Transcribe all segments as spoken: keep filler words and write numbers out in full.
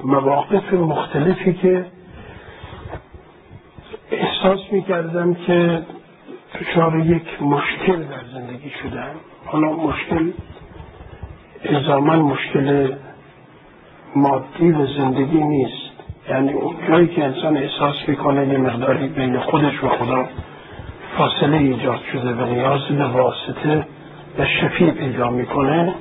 مواقف مختلفی که احساس میکردم که دچار یک مشکل در زندگی شدم. حالا مشکل الزاماً مشکل مادی و زندگی نیست، یعنی اون جایی که انسان احساس میکنه یه مقداری بین خودش و خدا فاصله ایجاد شده و نیاز به واسطه و شفیع پیدا میکنه،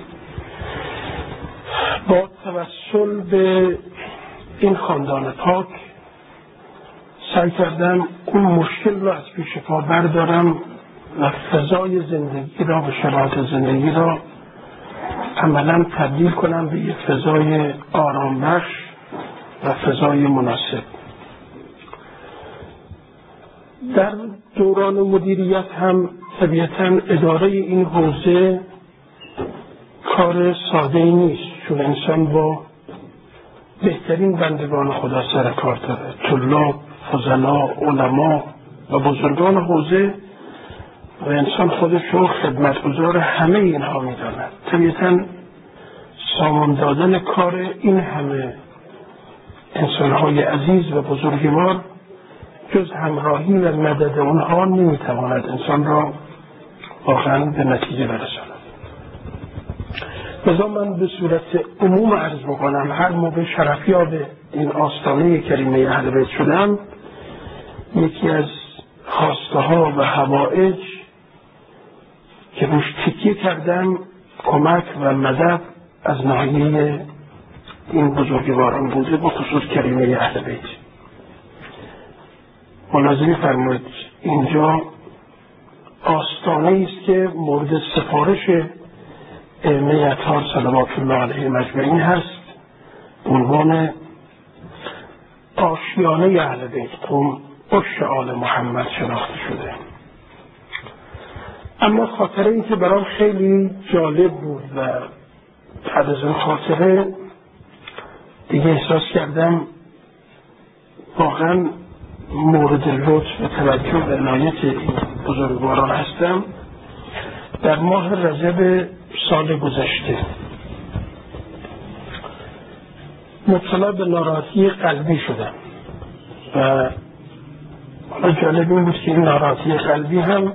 با توسل به این خاندان پاک سعی کردم اون مشکل رو از پیش پا بردارم و فضای زندگی را و شرایط زندگی را عملا تبدیل کنم به یک فضای آرامبخش و فضای مناسب. در دوران مدیریت هم طبیعتاً اداره این حوزه کار ساده ای نیست، چون انسان با بهترین بندگان خدا سر کار داره، طلاب، فضلا، علما و بزرگان حوزه، و انسان خودش رو خدمتگزار همه اینها میداند. طبیعتاً سامان دادن کار این همه انسانهای عزیز و بزرگوار جز همراهی و مدد اونها نمیتواند انسان را واقعا به نتیجه برساند. لذا من به صورت عموم عرض بکنم هر موقع شرفیاب این آستانه کریمه اهل بیت شدم، یکی از خواسته ها و حوائج که روش تکیه کردم کمک و مدد از ناحیه این بزرگواران بوده، با خصوص کریمه اهل بیت. ملاحظه فرمایید اینجا آستانه است که مورد سفارش ائمه اطهار صلوات الله علیهم اجمعین هست، عنوان آشیانه اهل بیت، قوم عشق آل محمد شناخته شده. اما خاطره ای که برام خیلی جالب بود و بعد از اون خاطره دیگه احساس کردم واقعا مورد لطف و توجه و عنایت این بزرگواران هستم. در ماه رجب سال گذشته مبتلا به ناراحتی قلبی شدم و حالا جالب این بود که این ناراحتی قلبی هم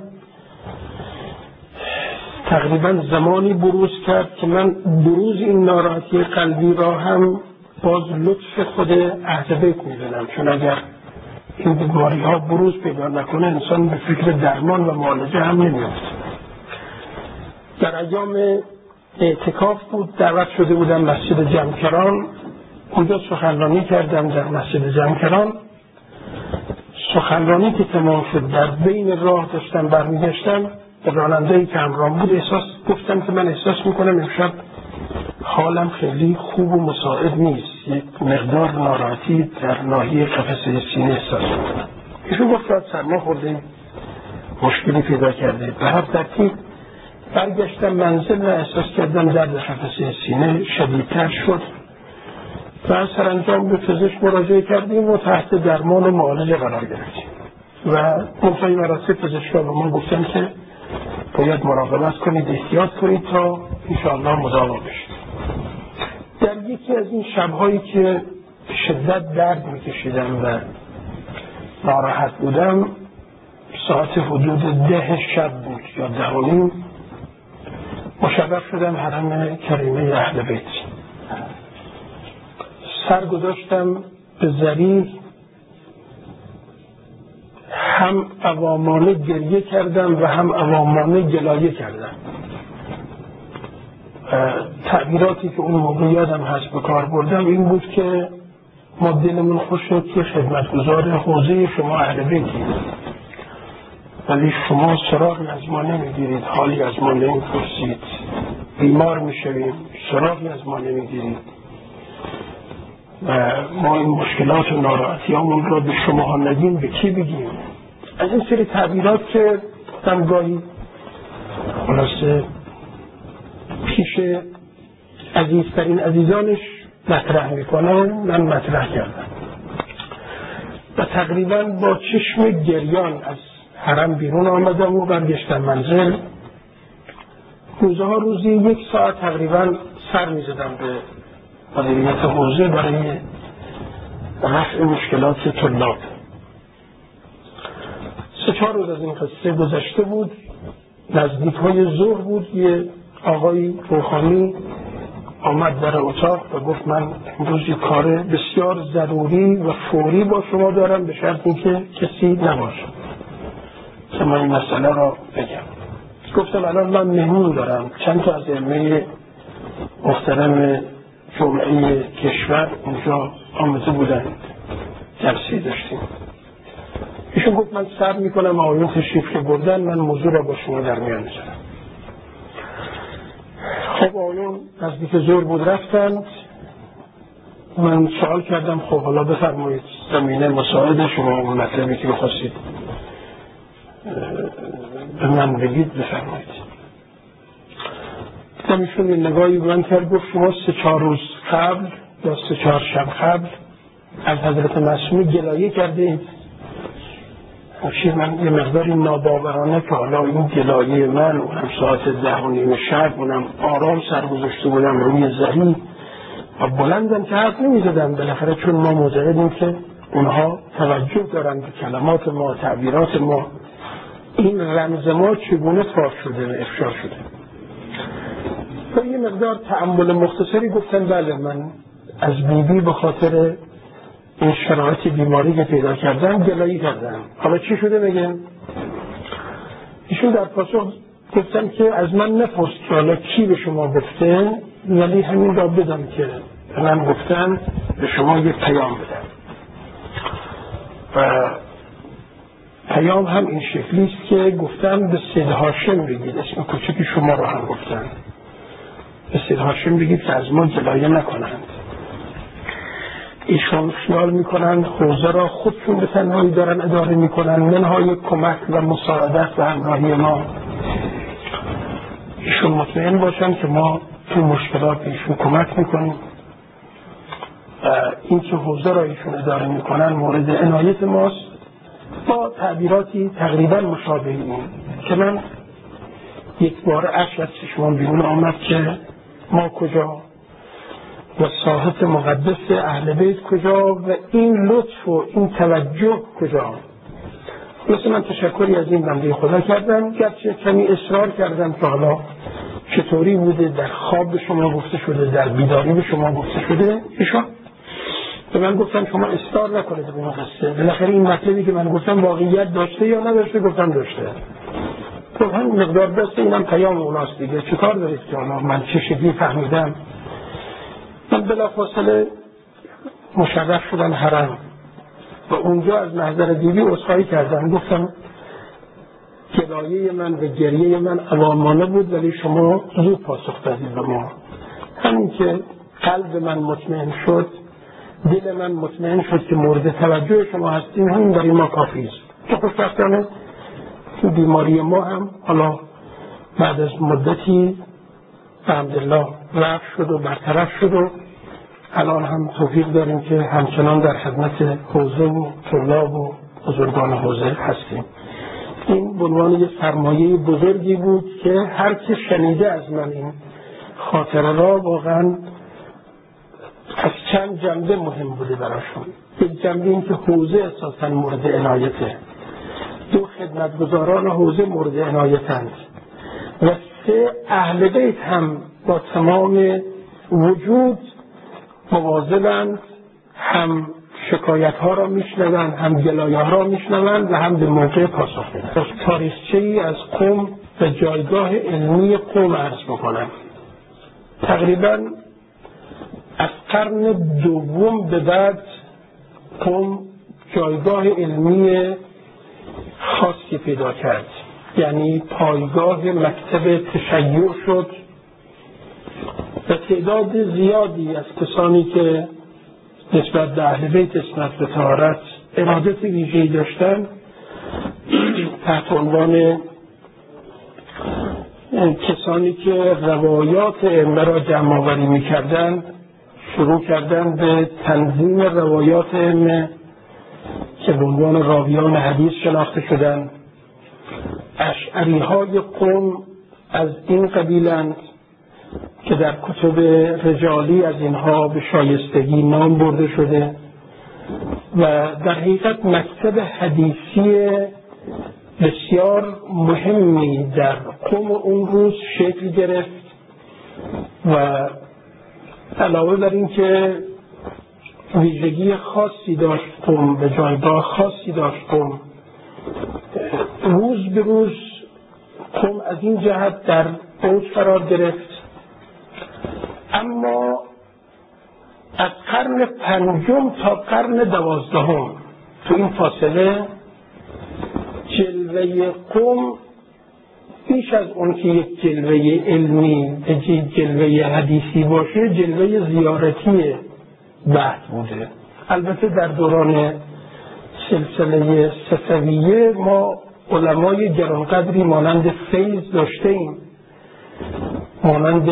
تقریبا زمانی بروز کرد که من بروز این ناراحتی قلبی را هم باز لطف خود اهل بیت می‌دونم، چون اگر این بیماری ها بروز پیدا نکنه انسان به فکر درمان و معالجه هم نمیافت. در ایام اعتکاف بود، دعوت شده بودم مسجد جمکران، اونجا سخنرانی کردم در مسجد جمکران. سخنرانی که تمام شد در بین راه داشتم برمیگشتم، به راننده‌ای که همراهم بود احساس گفتم که من احساس میکنم امشب حالم خیلی خوب و مساعد نیست، یک مقدار ناراحتی در ناحیه قفسه سینه احساس میکنم. ایشون گفت شاید سرما خوردیم، مشکلی پیدا کرده. به هر ترتیب برگشتم منزل و احساس کردم درد قفسه سینه شدیدتر شد و سرانجام به پزشک مراجعه کردیم و تحت درمان و معالجه قرار گرفتیم و منتهی مراسم پزشکا به ما گفتن که باید مراقبت کنید، احتیاط کنید تا انشاءالله مداوا بشید. در یکی از این شب‌هایی که شدت درد می‌کشیدم و ناراحت بودم، ساعت حدود ده شب بود یا ده و نیم، مشرف شدم حرم کریمه اهل بیت. سر گذاشتم به ذریح، هم عوامانه گریه کردم و هم عوامانه گلایه کردم. تعبیراتی که اون موقع یادم هست به کار بردم این بود که ما دلمون خوش شد که خدمتگزار حوزه شما اهل بیتید، ولی شما سراغی از ما نمیگیرید، حالی از ما نمیپرسید، بیمار میشویم سراغی از ما نمیگیرید و ما این مشکلات و ناراحتیامون را به شما نگیم به کی بگیم. از این سری تعبیرات که دمگاهی خلاصه پیش عزیزترین عزیزانش مطرح میکنه، من مطرح کردم و تقریبا با چشم گریان از حرم بیرون آمدم و برگشتم منزل. روزها روزی یک ساعت تقریبا سر میزدم به مدیریت حوزه برای رفع مشکلات طلاب. سه چهار روز از این قصه گذشته بود، نزدیک های ظهر بود، یه آقای روحانی آمد در اتاق و گفت من امروز یه کار بسیار ضروری و فوری با شما دارم، به شرط اینکه کسی نباشه که من این مسئله را بگم. گفتم الان من مهمون دارم، چند تا از ائمه محترم جمعه کشور اونجا آمده بودن، جلسه داشتیم. ایشون گفت من صبر میکنم آقایون تشریف که بردن من موضوع را با شما در میان میذارم. خب آقایون نزدیک ظهر بود رفتند. من سوال کردم خب حالا بفرمایید زمینه مساعد شما و مطلبی که بخواستید به من بگید بفرمایید. دیدم ایشون این نگاهی من کرد، گفت شما سه چهار روز قبل یا سه چهار شب قبل از حضرت معصومی گلایه کردید. شیر من یه مقداری ناباورانه که حالا این گلایه من اونم ساعت ده و نیم شب اونم آرام سر گذاشته بودم روی زمین و بلندم که حرف نمی زدم، بالاخره چون ما معتقدیم که اونها توجه دارن به کلمات ما، تعبیرات ما، این رمز ما چگونه صاف شده و افشا شده. و یه مقدار تأمل مختصری گفتن بله من از بیبی به خاطر این شرایط بیماری که پیدا کردم گلایه کردم. حالا چی شده بگم؟ ایشون در پاسخ گفتن که از من نپرس که حالا کی به شما گفته، ولی همین را بدم که به من گفتن به شما یه پیام بدم. و پیام هم این شکلی است که گفتن به سید هاشم بگید، اسم کوچکی شما رو هم گفتن، به سید هاشم بگید که از ما گلایه نکنند. ایشون خیال میکنن حوزه را خودشون به تنهایی دارن اداره میکنن، منهای کمک و مساعدت و همراهی ما. ایشون مطمئن باشن که ما تو مشکلات ایشون کمک میکنیم و این که حوزه را ایشون اداره میکنن مورد عنایت ماست، با تعبیراتی تقریبا مشابه این که من یک بار اشک از چشمان بیرون آمد که ما کجا و صاحب مقدس اهل بیت کجا و این لطف و این توجه کجا. مثل من تشکری از این بنده خدا کردم، گرچه کمی اصرار کردم که حالا چطوری بوده، در خواب به شما گفته شده، در بیداری به شما گفته شده. ایشان به من گفتن شما اصرار نکنید به این قصه، بالاخره این مطلبی که من گفتم واقعیت داشته یا نداشته. گفتم داشته. خب هم مقدار بسته اینم پیام اوناست دیگه، چیکار دارید که حالا من چه شکلی فهمیدم. من بلافاصله مشرف شدم حرم و اونجا از محضر بیبی عذرخواهی کردم، گفتم گلایه من و گریه من عوامانه بود ولی شما زود پاسخ دادید به ما. همین که قلب من مطمئن شد، دل من مطمئن شد که مورد توجه شما هستیم، همین برای ما کافی است. که خوشبختانه بیماری ما هم حالا بعد از مدتی الحمدلله رفع شد و برطرف شد و الان هم توفیق داریم که همچنان در خدمت حوزه و طلاب و بزرگان حوزه هستیم. این به عنوان یک سرمایه بزرگی بود که هر که شنیده از من این خاطره را واقعا از چند جنبه مهم بوده براشون. یک جنبه این که حوزه اساساً مورد عنایته، دو خدمتگزاران حوزه مورد عنایتند و سه اهل بیت هم با تمام وجود مواظبند، هم شکایت ها را میشنوند، هم گلایه ها را میشنوند و هم به موقع پاسخ میدن. تاریخچه ای از قم و جایگاه علمی قم عرض بکنم. تقریبا از قرن دوم به بعد قم جایگاه علمی خاصی پیدا کرد، یعنی پایگاه مکتب تشیع شد و تعداد زیادی از کسانی که نسبت به اهل بیت، نسبت به طهارت ارادت ویژه‌ای داشتن، تحت عنوان کسانی که روایات ائمه را جمع آوری می‌کردند شروع کردند به تنظیم روایات ائمه که به عنوان راویان حدیث شناخته شدند. اشعری های قم از این قبیلند که در کتب رجالی از اینها به شایستگی نام برده شده و در حقیقت مکتب حدیثی بسیار مهمی در قم اون روز شکل گرفت و علاوه بر این که ویژگی خاصی داشت قم، به جایگاه خاصی داشت قم، روز به روز قم از این جهت در اوج قرار گرفت. اما از قرن پنجم تا قرن دوازدهم تو این فاصله جلوه قم بیش از اون که یک جلوه علمی، یک جلوه حدیثی باشه، جلوه زیارتی بحث بوده. البته در دوران سلسله صفویه ما علمای گرانقدری مانند فیض داشته ایم، مانند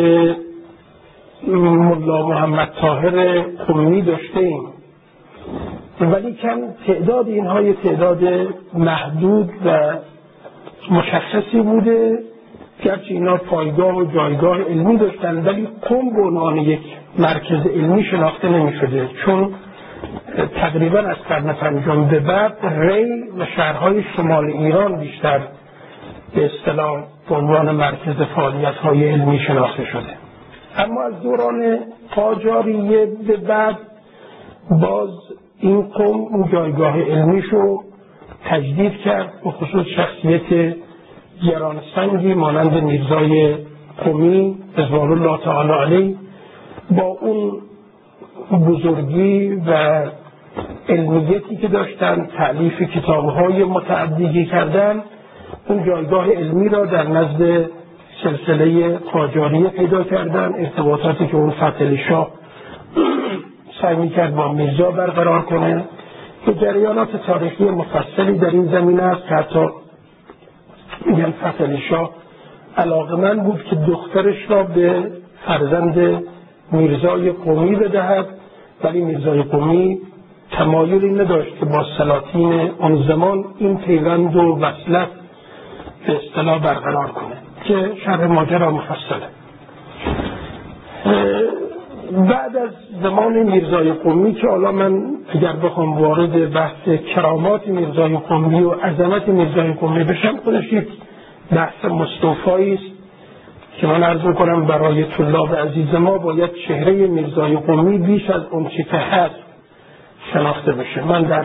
ملا محمد طاهر قمی داشته ایم، ولی کم تعداد اینها یه تعداد محدود و مشخصی بوده، گرچه اینا پایگاه و جایگاه علمی داشتن، ولی قم به عنوان یک مرکز علمی شناخته نمی شده، چون تقریبا از قرن پنجم به بعد ری و شهرهای شمال ایران بیشتر به اصطلاح به عنوان مرکز فعالیت‌های علمی شناخته شده. اما از دوران قاجاریه به بعد باز این قم اون جایگاه علمیشو تجدید کرد، به خصوص شخصیت گرانسنگی مانند میرزای قمی رضوان الله تعالی علیه با اون بزرگی و علمیتی که داشتن، تألیف کتاب‌های متعددی کردن، اون جایگاه علمی را در نزد سلسله قاجاریه پیدا کردن. ارتباطاتی که اون فتح شاه سعی می‌کرد با میرزا برقرار کنه، که جریانات تاریخی مفصلی در این زمینه است که حتی میگن فتح شاه علاقه‌مند بود که دخترش را به فرزند میرزای قمی بدهد، ولی میرزای قمی تمایلی نداشت که با سلاطین اون زمان این پیوند و وصلت به اصطلاح برقرار کنه، که شرح ماجرا مفصله. بعد از زمان میرزای قمی که حالا من اگر بخوام وارد بحث کرامات میرزای قمی و عظمت میرزای قمی بشم، خودش یک بحث مستوفایی است که من عرض میکنم برای طلاب عزیز ما باید چهره میرزای قمی بیش از اون چی که هست شناخته بشه. من در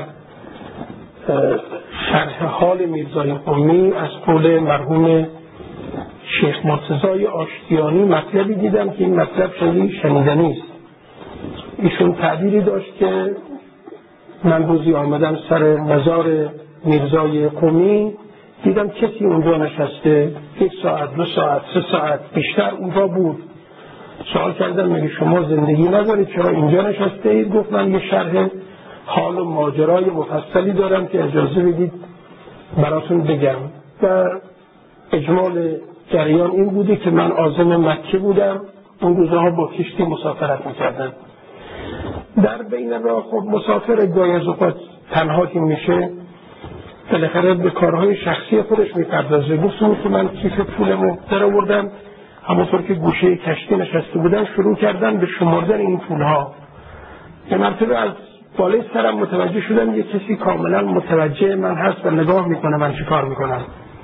شرح حال میرزای قمی از قول مرحوم شیخ مرتضی آشتیانی مطلبی دیدم که این مطلب خیلی شنیدنی است. ایشون تعبیری داشت که من روزی آمدم سر مزار میرزای قمی، دیدم کسی اونجا نشسته، یک ساعت، دو ساعت، سه ساعت بیشتر اونجا بود. سوال کردم مگه شما زندگی ندارید، چرا اینجا نشسته اید؟ گفت من یه شرح حال و ماجرای مفصلی دارم که اجازه بدید براتون بگم. و اجمال جریان این بوده که من عازم مکه بودم، اون روزها با کشتی مسافرت میکردم. در بین راه خب مسافر گاهی از اوقات تنها که میشه بالاخره به کارهای شخصی خودش میپردازه. گفتم که من کیف پولمو در آوردم، همونطور که گوشه کشتی نشسته بودم شروع کردم به شمردن این پولها. یه مرتبه از بالای سرم متوجه شدم یه کسی کاملا متوجه من هست و نگاه میکنه من چی کار میکنم.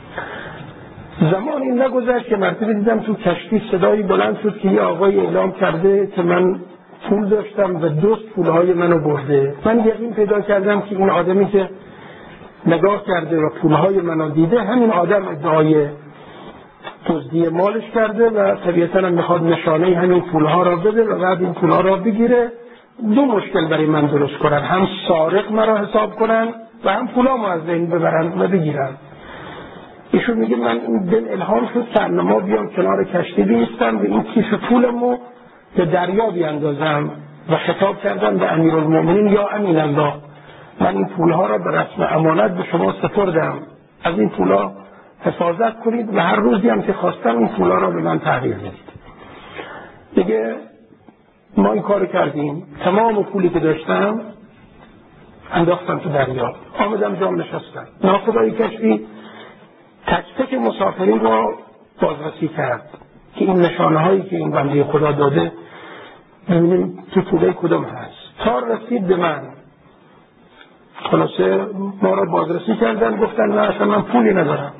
زمانی نگذشت که مرتبه دیدم تو کشتی صدایی بلند شد که یه آقای اعلام کرده که من پول داشتم و دوست پولهای منو برده. من یقین پیدا کردم که این آدمی که نگاه کرده و پولهای منو دیده همین آدم ادعای دزدی مالش کرده و طبیعتاً هم میخواد نشانه همین پولها را بده و بعد این پولها را بگیره. دو مشکل برای من درست کنن، هم سارق مرا حساب کنن و هم پولامو از بین ببرن و بگیرن. ایشون میگه من دل الهام شد که ما بیام کنار کشتی بیستم و این کیف پولمو به دریا بیاندازم و خطاب کردم به امیرالمومنین یا امین الله، من این پولها را به رسم امانت به شما سپردم، از این پولها حفاظت کنید و هر روزی هم که خواستم این پولها را به من تحویل بدید. دیگه ما این کار کردیم، تمام پولی که داشتم انداختم تو دریا، آمدم جام نشستم. ناخدای کشتی تک تک مسافرین را بازرسی کرد که این نشانه هایی که این بنده خدا داده ببینیم تو پوله کدوم هست. تا رسید به من خلاصه ما را بازرسی کردن، گفتن نه اصلا من پولی ندارم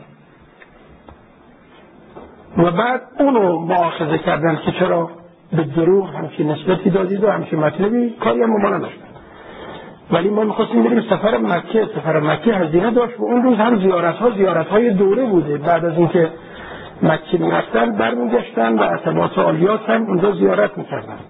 و بعد اونو مؤاخذه کردن که چرا به دروغ همچین نسبتی دادید و همچین مطلبی، کاری هم ما نداشتن. ولی ما میخواستیم بریم سفر مکه. سفر مکه هزینه داشت و اون روز هم زیارت ها زیارت های دوره بوده. بعد از اینکه مکه میرفتن برمیگشتن و عتبات عالیات هم اونجا زیارت میکردن.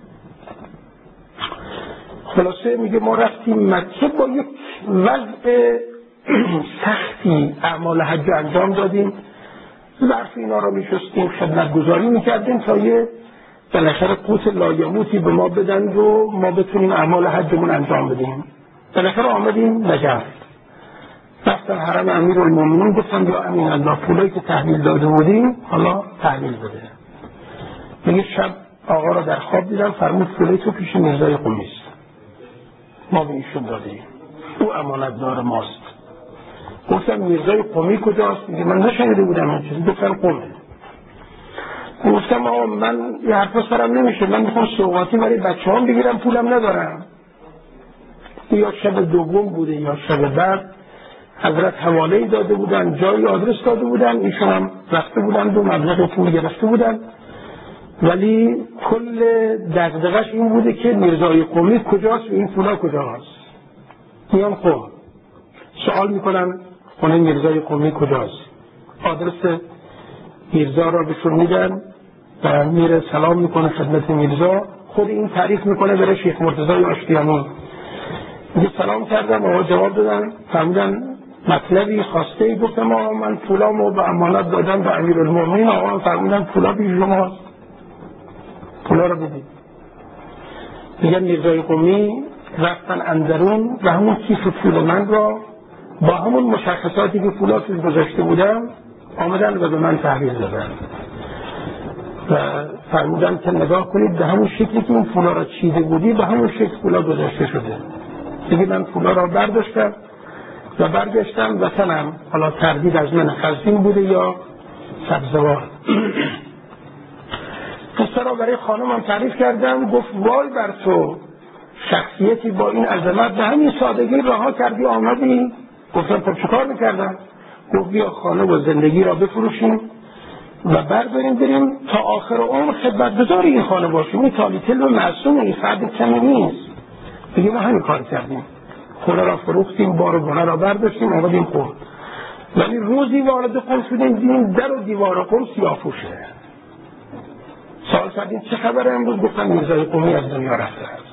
خلاصه میگه ما رفتیم مکه، با یک وضع سختی اعمال حج انجام دادیم، ظرف اینا رو میشستیم، خدمتگزاری میکردیم تا یه بالاخره قوت لایموتی به ما بدن و ما بتونیم اعمال حجمون انجام بدیم. بالاخره آمدیم نجف، رفتن حرم امیرالمومنین، گفتن یا امین الله پولایی که تحویل داده بودیم حالا تحویل بده. میگه شب آقا را در خواب دیدم، فرمود پولای تو پیش میرزای قمی است، ما به ایشون دادیم، او امانتدار ماست. گفتم میرزای قمی کجاست؟ میگه من نشنیده بودم همچنین. گفتم قمه. گفتم آقا من یه حرفا سرم نمیشه، من میخوام سوغاتی برای بچه هم بگیرم، پولم ندارم. یا شب دوم بوده یا شب بعد حضرت حواله داده بودن، جایی آدرس داده بودن، ایشون هم رفته بودن و مبلغ پول گرفته بودن، ولی کل دغدغش این بوده که میرزای قمی کجاست و این پولا کجاست. میان قم سوال میکنن خونه میرزای قمی کجاست، آدرس میرزا را بهشون میدن و میره سلام میکنه خدمت میرزا، خود این تعریف میکنه برای شیخ مرتضی آشتیانی. میگه سلام کردم، آقا جواب دادن، فهمیدن مطلبی خواسته ای. گفتم آقا من پولامو به امانت دادم به امیرالمومنین، آقا فرمودن پولا پیش شماست، پولا رو بدید. میگن میرزای قمی رفتن اندرون و همون کیف پول من را با همون مشخصاتی که پولا توش گذاشته بودم آمدن و به من تحویل دادن و فرمودن که نگاه کنید به همون شکلی که این پولا را چیده بودی به همون شکل پولا گذاشته شده. دیگه من پولا را برداشتم و برگشتم وطنم، حالا تردید از من خزین بوده یا سبزوار. قصه را برای خانمم تعریف کردم، گفت وای بر تو، شخصیتی با این عظمت به همین سادگی رها کردی آمدی. گفتم خب چیکار میکردم؟ گفت بیا خانه و زندگی را بفروشیم و برداریم بریم تا آخر عمر خدمتگزار این خانه باشیم، این تالیتل و معصوم، این فرد کمی نیست. دیگه ما همین کار کردیم، خونه را فروختیم، بار و گونه را برداشتیم آمدیم قم. ولی روزی وارد قم شدیم دیدیم در و دیوار قم سیاه‌پوشه. سوال کردیم چه خبره امروز؟ گفتن میرزای قمی از دنیا رفته است.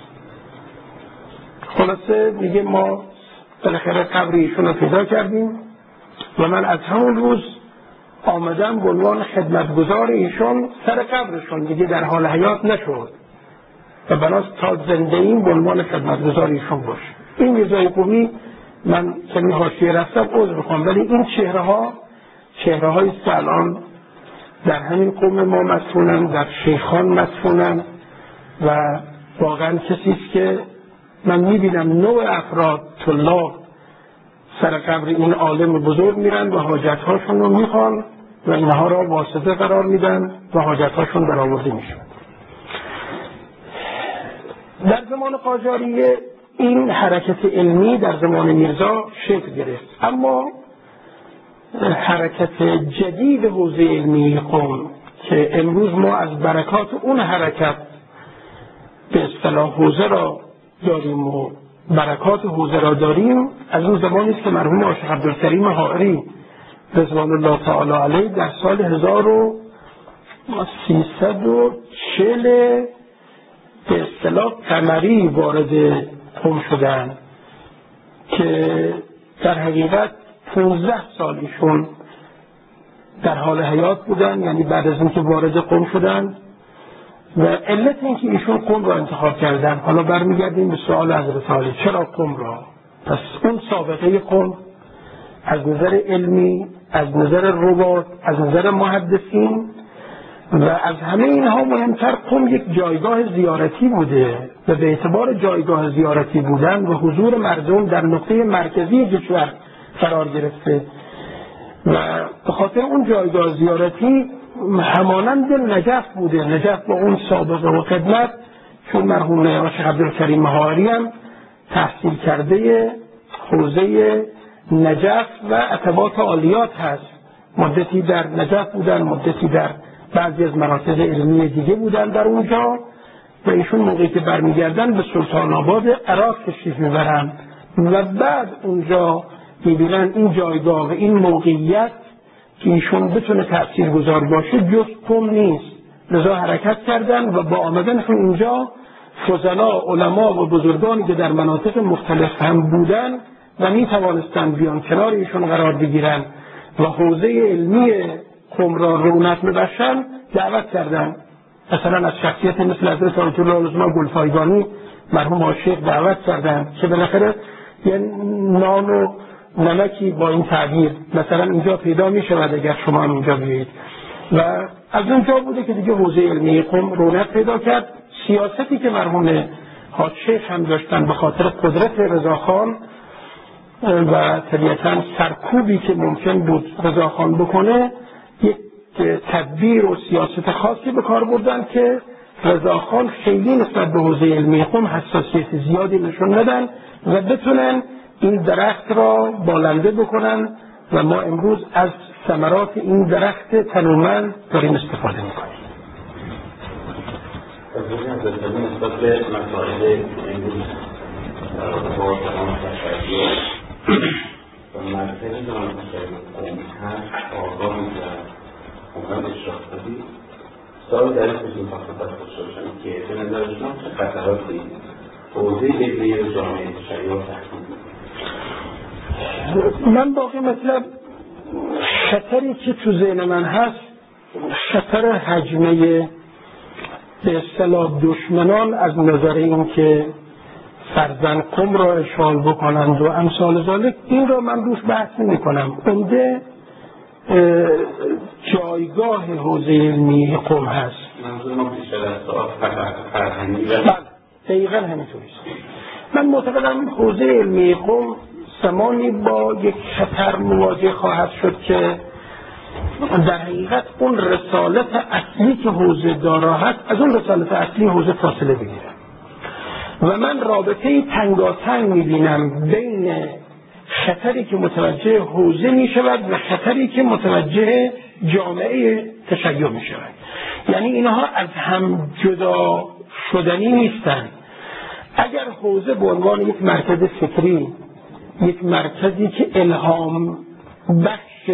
خلاصه میگه ما بالاخره قبر ایشون رو پیدا کردیم و من از همون روز آمدم به عنوان خدمتگزار ایشون سر قبرشون، دیگه در حال حیات نشد و بناست تا زنده این به عنوان خدمتگزار ایشون باش. این میرزای قمی، من کمی حاشیه رفتم عذر بخوام، ولی این چهره ها چهره های است که الان در همین قوم ما مدفونن، در شیخان مدفونن و واقعا کسی است که من میبینم نوع افراد طلاب سر قبر این عالم بزرگ میرن و حاجتهاشون رو میخوان و اینها را واسطه قرار میدن و حاجتهاشون برآورده میشن. در زمان قاجاریه این حرکت علمی در زمان میرزا شکل گرفت، اما حرکت جدید حوزه علمی قم که امروز ما از برکات اون حرکت به اصطلاح حوزه را داریم و برکات حوزه را داریم، از اون زمانی است که مرحوم عاشق عبدالکریم حائری رضوان الله تعالی علیه در سال هزار و سیصد و چهل به اصطلاح قمری وارد قم شدن که در حقیقت پانزده سال ایشون در حال حیات بودن، یعنی بعد از اینکه وارد قم شدن. و علت اینکه ایشون قم را انتخاب کردن، حالا برمیگردیم به سوال حضرت عالی چرا قم را. پس اون سابقه قم از نظر علمی، از نظر روات، از نظر محدثین و از همه اینها مهمتر قم یک جایگاه زیارتی بوده و به اعتبار جایگاه زیارتی بودن و حضور مردم در نقطه مرکزی کشور قرار گرفته و به خاطر اون جایگاه زیارتی همانند نجف بوده. نجف با اون سابقه و خدمت، چون مرحوم عاشق عبدالکریم حائری هم تحصیل کرده حوزه نجف و عتبات عالیات هست. مدتی در نجف بودن، مدتی در بعضی از مناطق علمی دیگه بودن در اونجا و ایشون موقعی که برمیگردن به سلطان آباد عراق تشریف میبرن و بعد اونجا میبینن این جایگاه و این موقعیت که ایشون بتونه تأثیرگذار باشه جز قم نیست، لذا حرکت کردن و با آمدنشون اینجا فضلا، علما و بزرگانی که در مناطق مختلف هم بودن و می توانستن بیان کنار ایشون قرار بگیرن و حوزه علمی قم را رونق ببخشن دعوت کردن. مثلا از شخصیت مثل حضرت آیت الله العظما گلپایگانی مرحوم عاشق دعوت کردن که بالاخره یه نان و نمکی با این تعبیر مثلا اینجا پیدا می شود اگر شما هم اینجا بیایید و از اونجا بوده که دیگه حوزه علمی قم رونق پیدا کرد. سیاستی که مرحوم حاج شیخ هم داشتن به خاطر قدرت رضاخان و طبیعتاً سرکوبی که ممکن بود رضاخان بکنه یک تدبیر و سیاست خاصی به کار بردن که رضاخان خیلی نسبت به حوزه علمی قم حساسیت زیادی نشون ندن و بتونن این درخت را بالنده بکنن و ما امروز از ثمرات این درخت تنومند داریم استفاده میکنیم. نسبت به مسائل امروز با تمام تشکیل و مرکز جامعه قومی هست آگاه و مهم اشراف دادی سال در این خصوص مخصوص خودشون که به نظر شما چه خطراتی حوزه علمی جامعه تشیع تحکیم؟ من باقی مطلب خطری که تو ذهن من هست خطر حجمه به اصطلاح دشمنان از نظر این که فرزند قم را اشغال بکنند و امثال ذالک، این را من روش بحث نمی کنم. عمده جایگاه حوزه علمی قم هست. منظور ما بیشتر از ساعت فرهنگی و دقیقا همینطوریست. من معتقدم حوزه علمی قم زمانی با یک خطر مواجه خواهد شد که در حقیقت اون رسالت اصلی که حوزه دارا هست از اون رسالت اصلی حوزه فاصله بگیره و من رابطه تنگاتنگ میبینم بین خطری که متوجه حوزه میشود و خطری که متوجه جامعه تشیع میشود. یعنی اینها از هم جدا شدنی نیستن. اگر حوزه به عنوان یک مرکز فکری، یک مرکزی که الهام بخش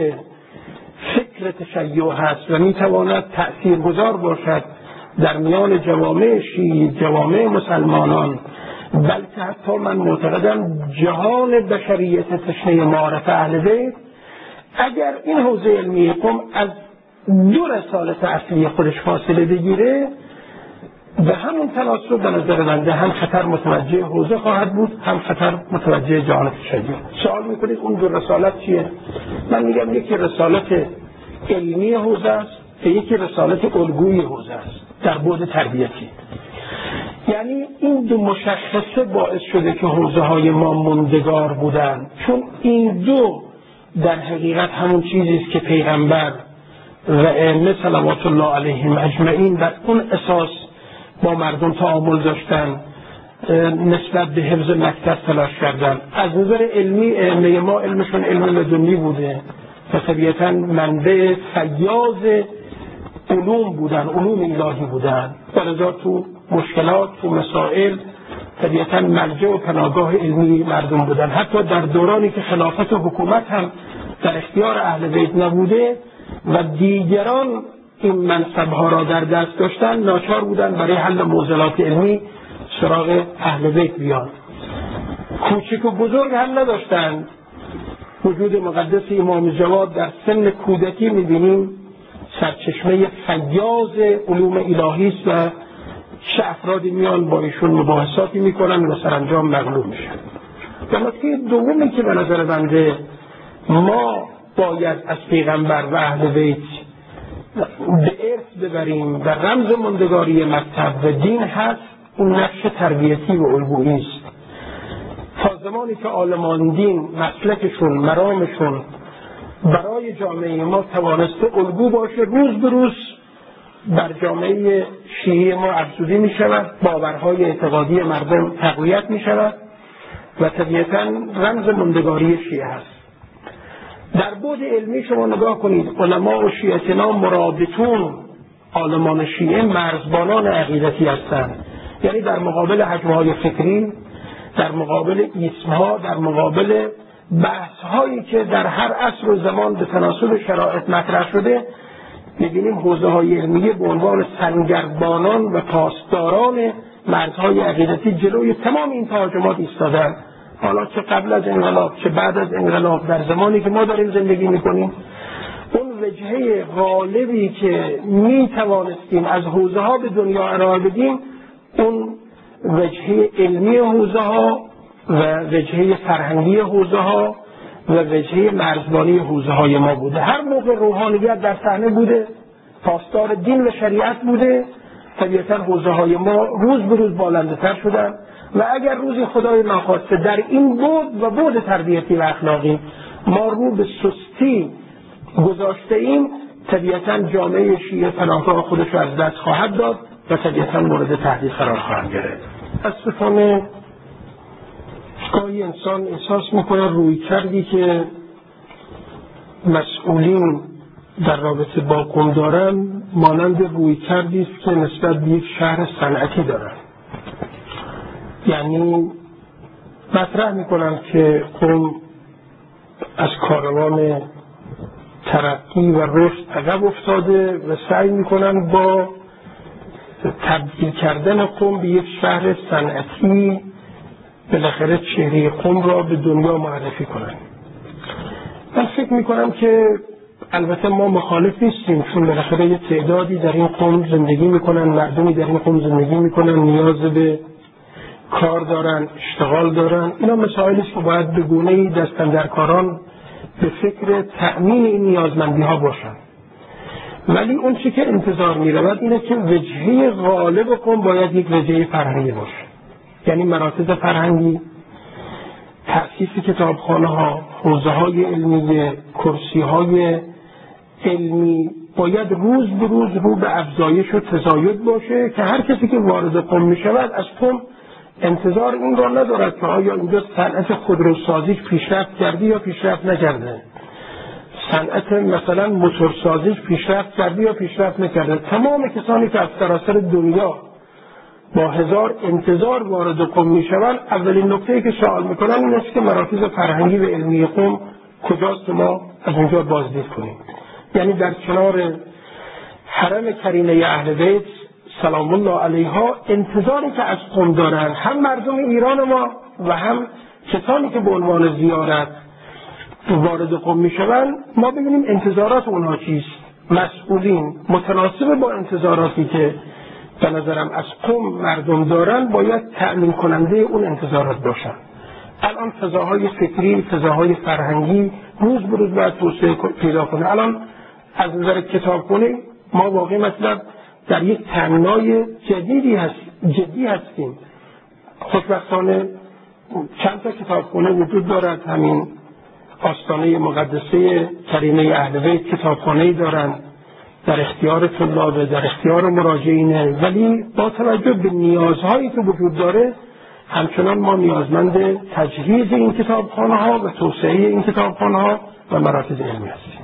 فکر تشیع هست و میتواند تأثیرگذار باشد در میان جوامع شیعی، جوامع مسلمانان، بلکه حتی من معتقدم جهان بشریت تشنه معارف اهل بیت، اگر این حوزه علمی قم از دو رسالت اصلی خودش فاصله بگیره به همون تناسب به نظر بنده هم خطر متوجه حوزه خواهد بود، هم خطر متوجه جهان تشیع. سوال میکنید اون دو رسالت چیه؟ من میگم یکی رسالت علمی حوزه است و یکی رسالت الگویی حوزه است در بعد تربیتی. یعنی این دو مشخصه باعث شده که حوزه های ما موندگار بودن، چون این دو در حقیقت همون چیزی است که پیغمبر و ائمه صلوات الله علیهم اجمعین بر اون اساس با مردم تعامل داشتن، نسبت به حفظ مکتب تلاش کردن. از نظر علمی ائمه ما علمشون علم لدنی بوده و طبیعتاً منبع فیاض علوم بودن، علوم الهی بودن، ولذا تو مشکلات و مسائل طبیعتاً مرجع و پناهگاه علمی مردم بودن. حتی در دورانی که خلافت و حکومت هم در اختیار اهل بیت نبوده و دیگران این منصبها را در دست داشتن، ناچار بودن برای حل معضلات علمی سراغ اهل بیت بیان. کوچک و بزرگ هم نداشتن. وجود مقدس امام جواد در سن کودکی می‌بینیم سرچشمه فیاض علوم الهی است و چه افرادی میان با ایشون مباحثاتی میکنن و سرانجام مغلوب میشن. در نکته دومی که به نظر بنده ما باید از پیغمبر و اهل بیت به ارث ببریم و رمز ماندگاری مکتب و دین هست، اون نقش تربیتی و الگویی است. تا زمانی که عالمان دین مسلکشون، مرامشون برای جامعه ما توانسته الگو باشه، روز به روز بر جامعه شیعی ما افزوده می شود، باورهای اعتقادی مردم تقویت می شود و طبیعتاً رمز ماندگاری شیعه هست. در بعد علمی شما نگاه کنید، علما و شیعتنا مرابطون، عالمان شیعه مرزبانان عقیدتی هستند. یعنی در مقابل حجمهای فکری، در مقابل ایسمها، در مقابل بحث‌هایی که در هر عصر و زمان به تناسب شرایط مطرح شده، می‌بینیم حوزه‌های علمیه به عنوان سنگربانان و پاسداران مرزهای عقیدتی جلوی تمام این تهاجمات ایستادن. حالا چه قبل از انقلاب چه بعد از انقلاب، در زمانی که ما داریم زندگی می‌کنیم، اون وجهه غالبی که می‌توانستیم از حوزه‌ها به دنیا ارائه بدیم، اون وجهه علمی حوزه‌ها و وجهه فرهنگی حوزه‌ها و وجهه مرزبانی حوزه‌های ما بوده. هر موقع روحانیت در صحنه بوده، پاسدار دین و شریعت بوده، طبیعتاً حوزه‌های ما روز به روز بالنده‌تر شدن و اگر روزی خدای ناخواسته در این بود و بود تربیتی و اخلاقی ما رو به سستی گذاشته ایم، طبیعتاً جامعه شیعه پناهگاه خودش رو از دست خواهد داد و طبیعتاً مورد تهدید قرار خواهد گرفت. متاسفانه گاهی انسان احساس میکنه روی کردی که مسئولین در رابطه با قم دارن مانند روی کردی است که نسبت به یک شهر صنعتی دارن. یعنی مطرح میکنن که قم از کاروان ترقی و رشد عقب افتاده و سعی میکنن با تبدیل کردن قم به یک شهر صنعتی بالاخره چهره قم را به دنیا معرفی کنن. من فکر میکنم که البته ما مخالف نیستیم، چون بالاخره یه تعدادی در این قم زندگی میکنن، مردمی در این قم زندگی میکنن، نیاز به کار دارن، اشتغال دارن. اینا مسائلی است که باید به گونه‌ای دست‌اندرکاران به فکر تأمین این نیازمندی ها باشن. ولی اون چی که انتظار می‌رود اینه که وجهه غالب قم باید یک وجهه فرهنگی باشه. یعنی مراکز فرهنگی، تأسیس کتابخانه‌ها، حوزه‌های علمی، کرسی‌های علمی باید روز به روز رو به افزایش و تزاید باشه که هر کسی که وارد قم می‌شود از قم انتظار این را ندارد که آیا اینجا صنعت خودروسازیش پیشرفت کرده یا پیشرفت نکرده، صنعت مثلا موتورسازیش پیشرفت کرده یا پیشرفت نکرده. تمام کسانی که از سراسر دنیا با هزار انتظار وارد قم میشوند، اولین نکته‌ای که سوال میکنن این است که مراکز فرهنگی و علمی قم کجاست ما از اونجا بازدید کنیم. یعنی در کنار حرم کریمه اهل بیت سلام الله علیها انتظاری که از قم دارن هم مردم ایران ما و هم کسانی که به عنوان زیارت وارد قم میشوند، ما ببینیم انتظارات اونها چیست. مسئولین متناسب با انتظاراتی که به نظرم از قم مردم دارن باید تأمین کننده اون انتظارات باشن. الان فضاهای فکری، فضاهای فرهنگی روز به روز باید توسعه پیدا کنه. الان از نظر کتابخونه ما واقعی مطلب در یک تنگنای جدیدی هست جدی هستیم. خوشبختانه چند تا کتابخونه وجود دارد. همین آستانه مقدسه کریمه اهل بیت کتابخانه‌ای دارند در اختیار طلاب، در اختیار مراجعینه، ولی با توجه به نیازهایی که وجود داره همچنان ما نیازمند تجهیز این کتابخانه ها و توسعه این کتابخانه ها و مراکز علمی هستیم.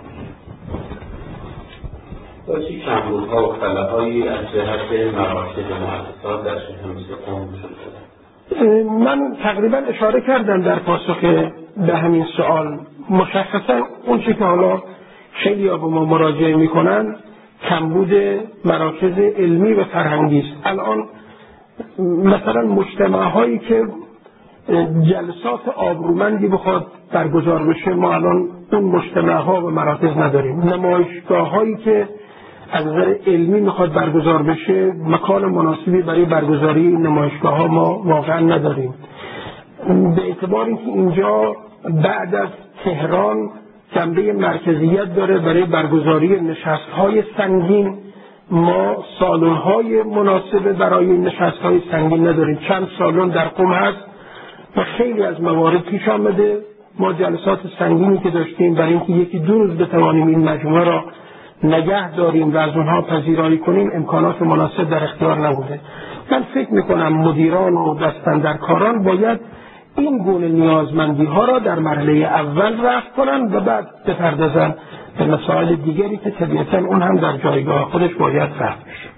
چی کمبودها و خلاهایی از جهت مراکز مؤسسات در شهر مثل قم وجود داره؟ من تقریبا اشاره کردم در پاسخ به همین سوال. مشخصا اون چی که حالا خیلی ها به ما مراجعه میکنن کمبود مراکز علمی و فرهنگی است. الان مثلا مجتمع هایی که جلسات آبرومندی بخواد برگزار بشه ما الان اون مجتمع ها و مراکز نداریم. نمایشگاه هایی که از نظر علمی میخواد برگزار بشه مکان مناسبی برای برگزاری این نمایشگاه ها ما واقعا نداریم. به اعتبار اینکه اینجا بعد از تهران جنبه مرکزیت داره برای برگزاری نشست‌های سنگین، ما سالن‌های مناسب برای نشست‌های سنگین نداریم. چند سالن در قم هست و خیلی از موارد پیش آمده ما جلسات سنگینی که داشتیم برای اینکه یکی دو روز بتوانیم این مجموعه را نگه داریم و از اونها پذیرایی کنیم امکانات مناسب در اختیار نبوده. من فکر میکنم مدیران و دستاندرکاران باید این گونه نیازمندی ها را در مرحله اول رفع کنند و بعد بپردازن به مسائل دیگری که طبیعتا اون هم در جایگاه خودش باید رفع بشه.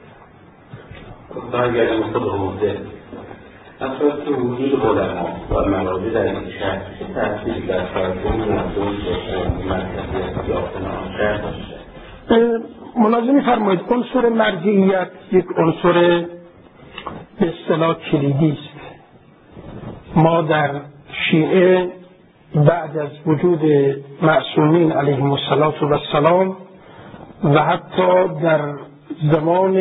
برگردیم خود حوزه افراد که وجود علما و مراجع در این شهر چه تأثیری در فرهنگ مردم به مرکزیت یافتن آن شهر داشته؟ ملاحظه می‌فرمایید عنصر مرجعیت یک عنصر به اصطلاح کلیدی است. ما در شیعه بعد از وجود معصومین علیهم السلام و حتی در زمان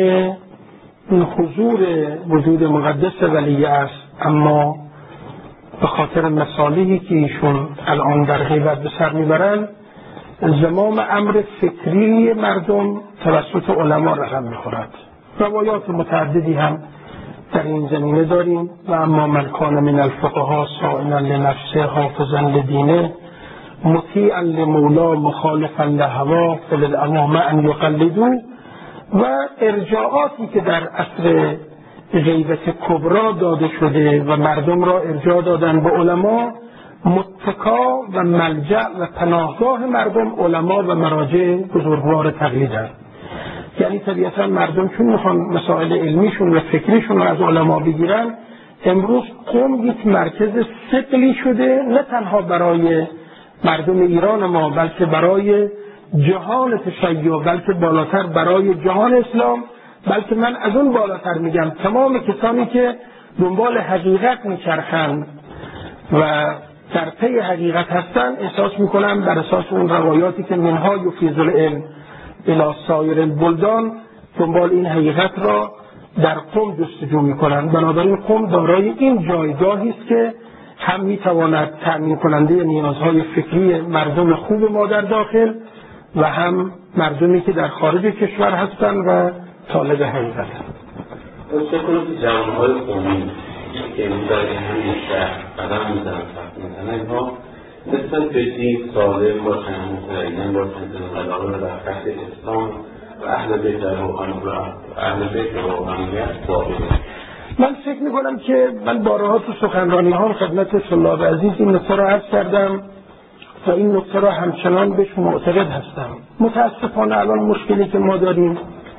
حضور وجود مقدس ولی است، اما به خاطر مصالحی که ایشون الان در غیبت به سر میبرند زمام امر فکری مردم توسط علما رقم میخورد. روایات متعددی هم در این زمینه داریم و اما من کان من الفقهاء صائنا لنفسه حافظا لدینه مطیعا لمولا مخالفا لهوا فللامام ان یقلدوا و ارجاعاتی که در عصر غیبت کبرا داده شده و مردم را ارجاع دادن به علما، متکا و ملجأ و پناهگاه مردم علما و مراجع بزرگوار تقلیدند. یعنی طبیعتا مردم چون میخوان مسائل علمیشون و فکریشون رو از علما بگیرن، امروز قم یک مرکز ثقلی شده، نه تنها برای مردم ایران ما بلکه برای جهان تشیع، بلکه بالاتر برای جهان اسلام، بلکه من از اون بالاتر میگم تمام کسانی که دنبال حقیقت میچرخند و در پی حقیقت هستن احساس میکنن بر اساس اون روایاتی که منها یفیض العلم الی سایر البلدان دنبال این حقیقت را در قم جستجو میکنن. بنابراین قم دارای این جایگاهی است که هم میتواند تأمین کننده نیازهای فکری مردم خوب ما در داخل و هم مردمی که در خارج کشور هستند و طالب حقیقت هستند. چه کنید که جوانهای قومی که امروز در همین شهر قدم میزنن مثلا اینها مثل فکری سالم باشن، متدین باشن، علاقه در خط اسلام و اهل بیت اهل بیت روحانیت باقی. من فکر میکنم که من بارها تو سخنرانی ها خدمت طلاب عزیز این نکته را عرض کردم و این نکته را همچنان بهش معتقد هستم. متاسفانه الان مشکلی که ما داریم،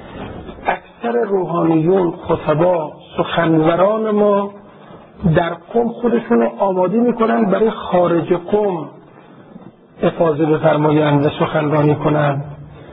اکثر روحانیون، خطبا، سخنوران ما در قم خودشون آماده میکنن برای خارج قم افاضه بفرمایند و سخنرانی کنند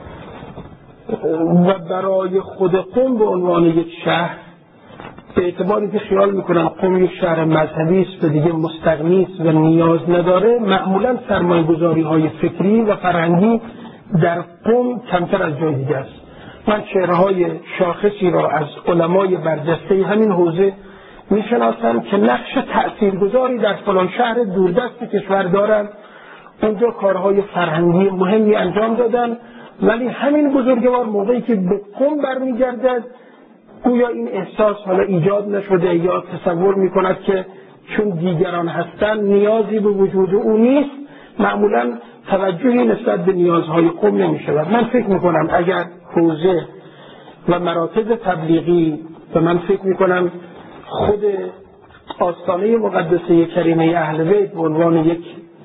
و برای خود قم به عنوان یک شهر، به اعتباری که خیال میکنن قم یک شهر مذهبی است و دیگه مستغنی است و نیاز نداره، معمولا سرمایه گذاری های فکری و فرهنگی در قم کمتر از جای دیگه است. من چهره‌های شاخصی را از علمای برجسته همین حوزه میشناسم که نقش تأثیرگذاری در فلان شهر دوردست کشور دارند، اونجا کارهای فرهنگی مهمی انجام دادن، ولی همین بزرگوار موقعی که به قم برمیگردد گویا این احساس حالا ایجاد نشده یا تصور میکند که چون دیگران هستن نیازی به وجود او نیست، معمولا توجهی نسبت به نیازهای قم نمیشود. من فکر میکنم اگر حوزه و مراکز تبلیغی و من فکر میکنم خود آستانه مقدسه کریمه اهل بیت به عنوان یک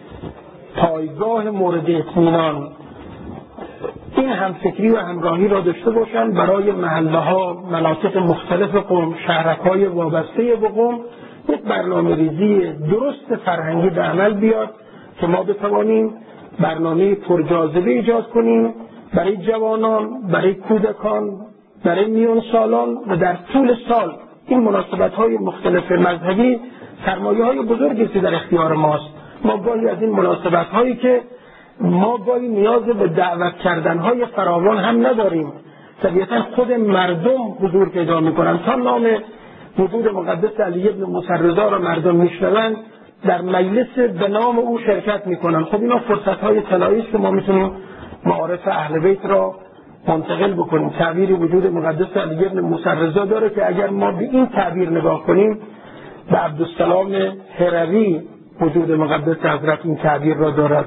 پایگاه مورد اطمینان این همفکری و همراهی را داشته باشند برای محله ها، مناطق مختلف قم، شهرک های وابسته به قم، یک برنامه ریزی درست فرهنگی به عمل بیاد که ما بتوانیم برنامه پرجاذبه ایجاد کنیم برای جوانان، برای کودکان، برای میان سالان و در طول سال. این مناسبت های مختلف مذهبی سرمایه های بزرگی که در اختیار ماست. ما گاهی از این مناسبت هایی که ما گاهی نیاز به دعوت کردن های فراوان هم نداریم، طبیعتا خود مردم حضور پیدا میکنن. تا نام وجود مقدس علی ابن موسی رضا را مردم میشنوند در مجلس به نام او شرکت میکنن. خب اینا فرصت های طلایی است که ما میتونیم معارف اهل بیت را منتقل بکنیم. تعبیری وجود مقدس علی ابن موسی رضا داره که اگر ما به این تعبیر نگاه کنیم، به عبدالسلام هروی وجود مقدس حضرت این تعبیر را دارد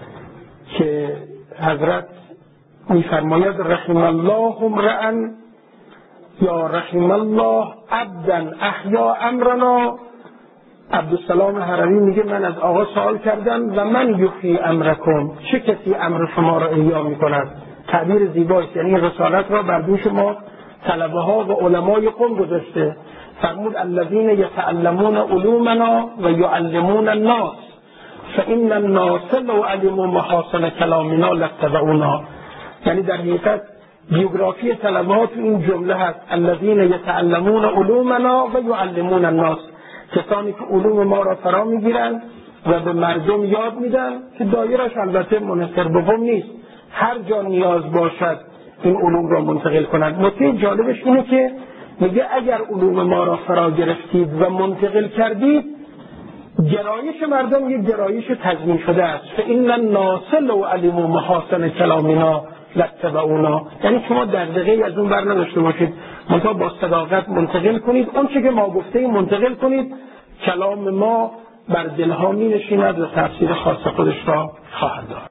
که حضرت میفرماید رحم الله امرأ یا رحم الله عبدا احیا امرنا عبدالسلام هروی میگه من از آقا سوال کردم و من یحیی امرکم، چه کسی امر شما را احیا میکند؟ تعبیر زیباست، یعنی رسالت را بر دوش ما طلبه ها و علمای قوم گذاشته. فرمود الذین یتعلمون علومنا و یعلمون الناس فإن الناس لو علموا محاسن کلامنا لاتبعونا. یعنی در حقیقت بیوگرافی طلبه ها تو این جمله هست الذین یتعلمون علومنا و یعلمون الناس، کسانی که علوم ما را فرا میگیرند و به مردم یاد میدن که دایرش البته منحصر به قوم نیست، هر جا نیاز باشد این علوم را منتقل کنند. نکته جالبش اینه که میگه اگر علوم ما را فرا گرفتید و منتقل کردید، گرایش مردم یک گرایش تضمین شده است. فإن الناس لو علموا محاسن کلامنا لاتبعونا، یعنی شما دغدغه‌ای از اون بر نداشته باشید، منتها با صداقت منتقل کنید، اون چه که ما گفتیم منتقل کنید، کلام ما بر دلها می نشیند و تأثیر خاص خودش را خواهد داشت.